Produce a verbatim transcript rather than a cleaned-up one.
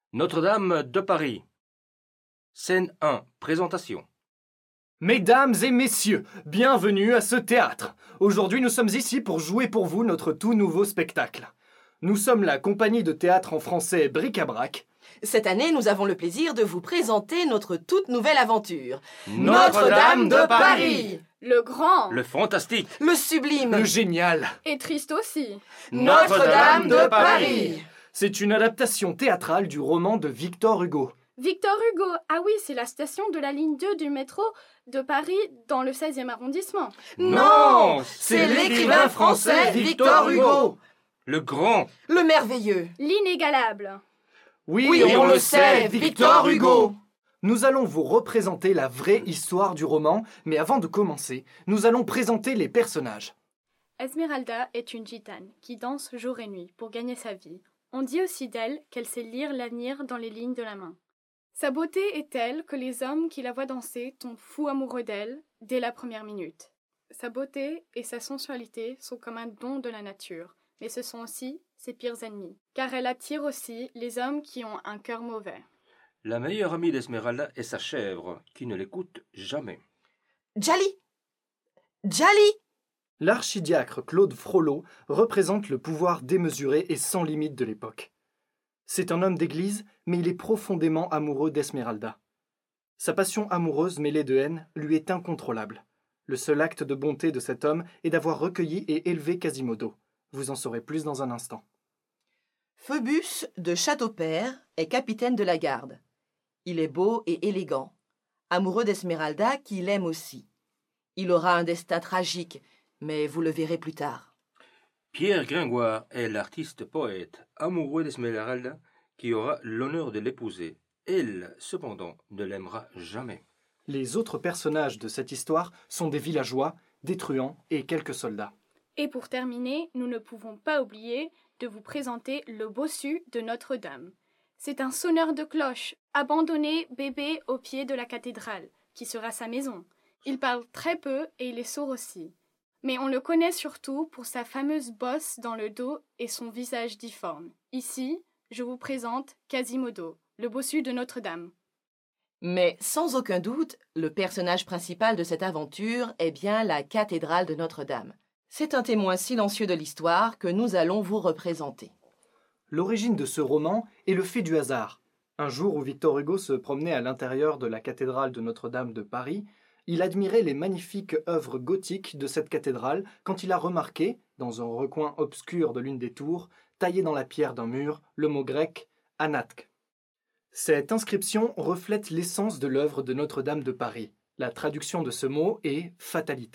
Notre-Dame de Paris. Scène un. Présentation. Mesdames et messieurs, bienvenue à ce théâtre. Aujourd'hui, nous sommes ici pour jouer pour vous notre tout nouveau spectacle. Nous sommes la compagnie de théâtre en français Bric-à-Brac. Cette année, nous avons le plaisir de vous présenter notre toute nouvelle aventure. Notre-Dame de Paris. Le grand. Le fantastique. Le sublime. Le génial. Et triste aussi. Notre-Dame de Paris. C'est une adaptation théâtrale du roman de Victor Hugo. Victor Hugo, ah oui, c'est la station de la ligne deux du métro de Paris dans le seizième arrondissement. Non, c'est l'écrivain français Victor Hugo. Le grand. Le merveilleux. L'inégalable. Oui, Oui, on le sait, Victor Hugo. Nous allons vous représenter la vraie histoire du roman, mais avant de commencer, nous allons présenter les personnages. Esmeralda est une gitane qui danse jour et nuit pour gagner sa vie. On dit aussi d'elle qu'elle sait lire l'avenir dans les lignes de la main. Sa beauté est telle que les hommes qui la voient danser tombent fous amoureux d'elle dès la première minute. Sa beauté et sa sensualité sont comme un don de la nature, mais ce sont aussi ses pires ennemis, car elle attire aussi les hommes qui ont un cœur mauvais. La meilleure amie d'Esmeralda est sa chèvre, qui ne l'écoute jamais. Djali. Djali. L'archidiacre Claude Frollo représente le pouvoir démesuré et sans limite de l'époque. C'est un homme d'église, mais il est profondément amoureux d'Esmeralda. Sa passion amoureuse mêlée de haine lui est incontrôlable. Le seul acte de bonté de cet homme est d'avoir recueilli et élevé Quasimodo. Vous en saurez plus dans un instant. Phoebus de Châteaupers est capitaine de la garde. Il est beau et élégant, amoureux d'Esmeralda qui l'aime aussi. Il aura un destin tragique, mais vous le verrez plus tard. Pierre Gringoire est l'artiste-poète, amoureux d'Esmeralda, qui aura l'honneur de l'épouser. Elle, cependant, ne l'aimera jamais. Les autres personnages de cette histoire sont des villageois, des truands et quelques soldats. Et pour terminer, nous ne pouvons pas oublier de vous présenter le bossu de Notre-Dame. C'est un sonneur de cloche, abandonné bébé au pied de la cathédrale, qui sera sa maison. Il parle très peu et il est sourd aussi. Mais on le connaît surtout pour sa fameuse bosse dans le dos et son visage difforme. Ici, je vous présente Quasimodo, le bossu de Notre-Dame. Mais sans aucun doute, le personnage principal de cette aventure est bien la cathédrale de Notre-Dame. C'est un témoin silencieux de l'histoire que nous allons vous représenter. L'origine de ce roman est le fait du hasard. Un jour où Victor Hugo se promenait à l'intérieur de la cathédrale de Notre-Dame de Paris, il admirait les magnifiques œuvres gothiques de cette cathédrale quand il a remarqué, dans un recoin obscur de l'une des tours, taillé dans la pierre d'un mur, le mot grec « anatkh ». Cette inscription reflète l'essence de l'œuvre de Notre-Dame de Paris. La traduction de ce mot est « fatalité ».